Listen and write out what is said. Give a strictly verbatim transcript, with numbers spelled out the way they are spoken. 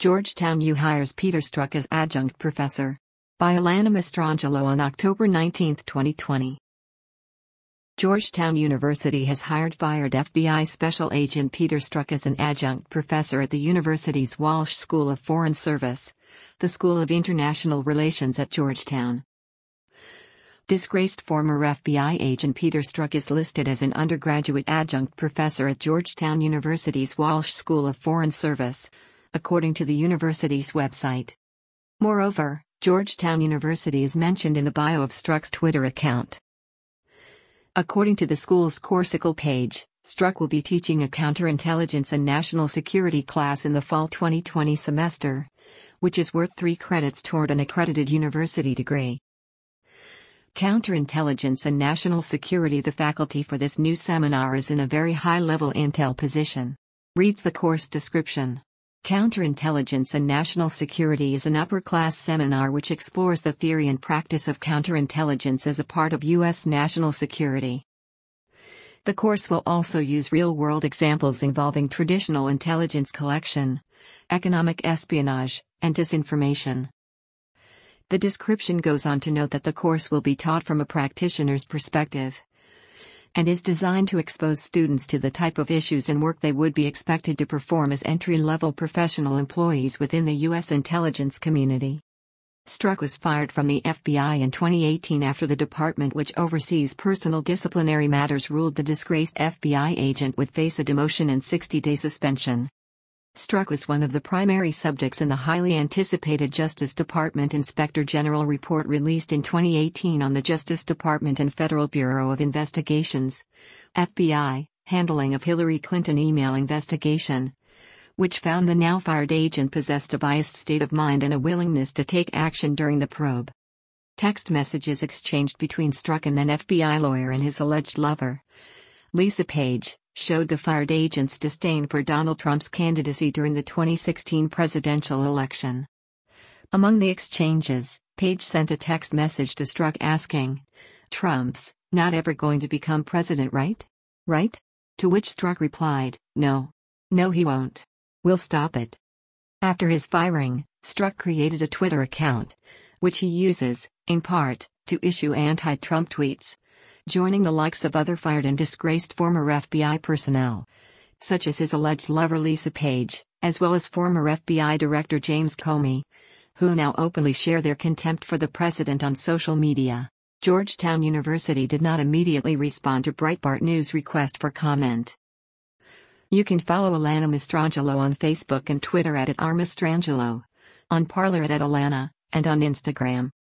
Georgetown U hires Peter Strzok as adjunct professor. By Alana Mastrangelo on October nineteenth, twenty twenty. Georgetown University has hired fired F B I Special Agent Peter Strzok as an adjunct professor at the university's Walsh School of Foreign Service, the School of International Relations at Georgetown. Disgraced former F B I agent Peter Strzok is listed as an undergraduate adjunct professor at Georgetown University's Walsh School of Foreign Service, according to the university's website. Moreover, Georgetown University is mentioned in the bio of Strzok's Twitter account. According to the school's coursical page, Strzok will be teaching a counterintelligence and national security class in the fall twenty twenty semester, which is worth three credits toward an accredited university degree. Counterintelligence and national security. The faculty for this new seminar is in a very high-level intel position. Reads the course description. Counterintelligence and National Security is an upper-class seminar which explores the theory and practice of counterintelligence as a part of U S national security. The course will also use real-world examples involving traditional intelligence collection, economic espionage, and disinformation. The description goes on to note that the course will be taught from a practitioner's perspective and is designed to expose students to the type of issues and work they would be expected to perform as entry-level professional employees within the U S intelligence community. Strzok was fired from the F B I in twenty eighteen after the department which oversees personal disciplinary matters ruled the disgraced F B I agent would face a demotion and sixty-day suspension. Strzok was one of the primary subjects in the highly anticipated Justice Department Inspector General report released in twenty eighteen on the Justice Department and Federal Bureau of Investigations, F B I, handling of Hillary Clinton email investigation, which found the now-fired agent possessed a biased state of mind and a willingness to take action during the probe. Text messages exchanged between Strzok and then F B I lawyer and his alleged lover, Lisa Page, showed the fired agent's disdain for Donald Trump's candidacy during the twenty sixteen presidential election. Among the exchanges, Page sent a text message to Strzok asking, "Trump's not ever going to become president, right? Right?" To which Strzok replied, "No. No, he won't. We'll stop it." After his firing, Strzok created a Twitter account, which he uses, in part, to issue anti-Trump tweets, joining the likes of other fired and disgraced former F B I personnel, such as his alleged lover Lisa Page, as well as former F B I Director James Comey, who now openly share their contempt for the president on social media. Georgetown University did not immediately respond to Breitbart News' request for comment. You can follow Alana Mastrangelo on Facebook and Twitter at, at r mastrangelo, on Parler at, at Alana, and on Instagram.